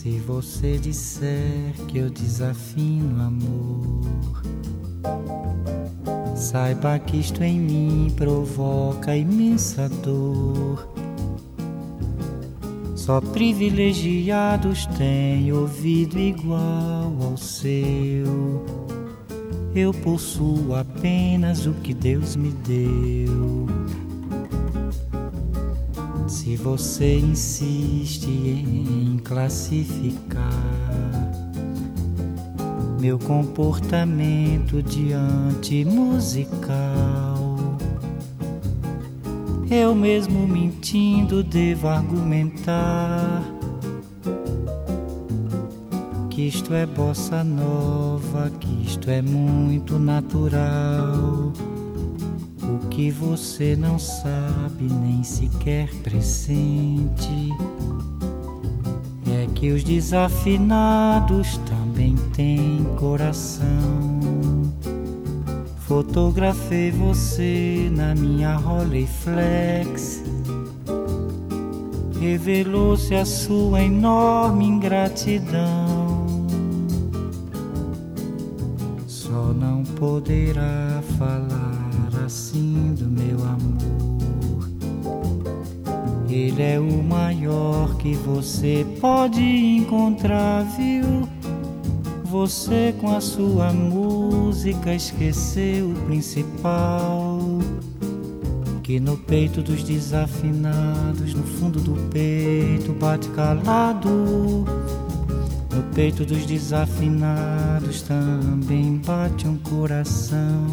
Se você disser que eu desafino amor, saiba que isto em mim provoca imensa dor. Só privilegiados têm ouvido igual ao seu. Eu possuo apenas o que Deus me deu. Se você insiste em classificar meu comportamento diante musical, eu mesmo mentindo devo argumentar que isto é bossa nova, que isto é muito natural. O que você não sabe nem sequer pressente é que os desafinados também têm coração. Fotografei você na minha Rolleiflex, revelou-se a sua enorme ingratidão. Só não poderá falar assim do meu amor. Ele é o maior que você pode encontrar, viu? Você com a sua música esqueceu o principal, que no peito dos desafinados, no fundo do peito bate calado. No peito dos desafinados também bate um coração.